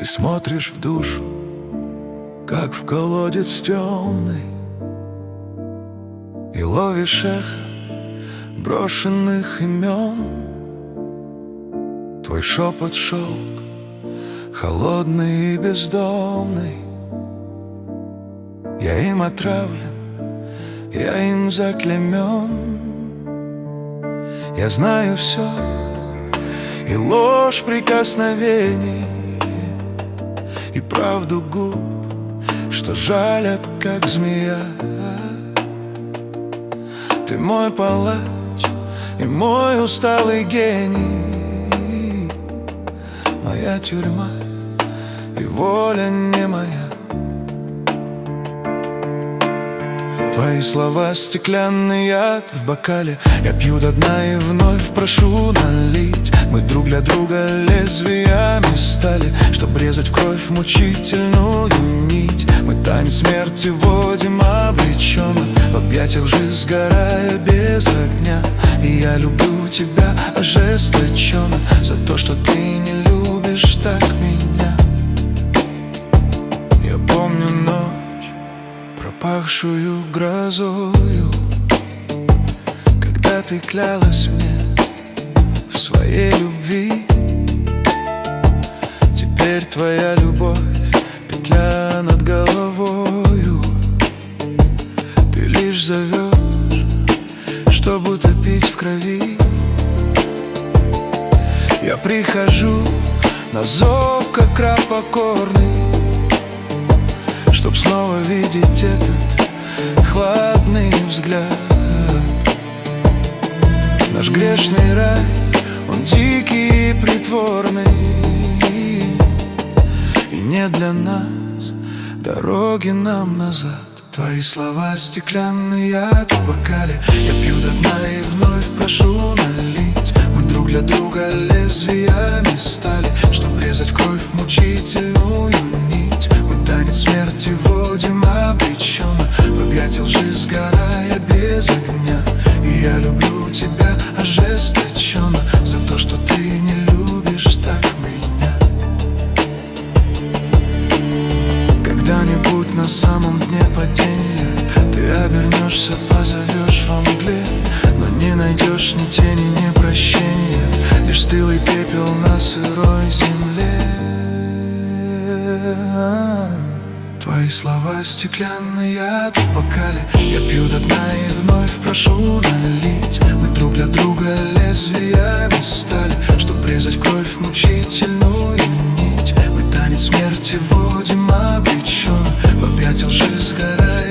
Ты смотришь в душу, как в колодец темный, и ловишь эхо брошенных имен. Твой шепот шелк, холодный и бездомный. Я им отравлен, я им заклеймен. Я знаю все, и ложь прикосновений, и правду губ, что жалят, как змея. Ты мой палач и мой усталый гений, моя тюрьма и воля не моя. Твои слова — стеклянный яд в бокале. Я пью до дна и вновь прошу налить. Мы друг для друга лезвиями стали, чтоб резать в кровь мучительную нить. Мы танец смерти водим обреченно, в объятиях лжи сгорая без огня. И я люблю тебя ожесточенно за то, что ты не любишь так меня. Я помню ночь, пропахшую грозою, когда ты клялась мне в своей любви. Теперь твоя любовь — петля над головою. Ты лишь зовешь, чтобы утопить в крови. Я прихожу на зов, как раб покорный, чтоб снова видеть этот хладный взгляд. Наш грешный рай, он дикий и притворный, и не для нас дороги нам назад. Твои слова — стеклянный яд в бокале. Я пью до дна и вновь прошу налить. Мы друг для друга лезвиями стали, чтоб резать в кровь мучительную нить. Мы танец смерти водим обреченно, в объятия лжи сгорая без огня. И я люблю тебя ожесточенно за то, что ты не любишь так меня. Когда-нибудь на самом дне падения ты обернешься, позовешь во мгле, но не найдешь ни тени, ни прощения, лишь стылый пепел на сырой земле. Твои слова — стеклянный яд в бокале. Я пью до дна и вновь прошу налить. Мы друг для друга лезвиями стали, чтоб резать в кровь мучительную нить. Мы танец смерти водим обреченно, в объятия лжи сгорая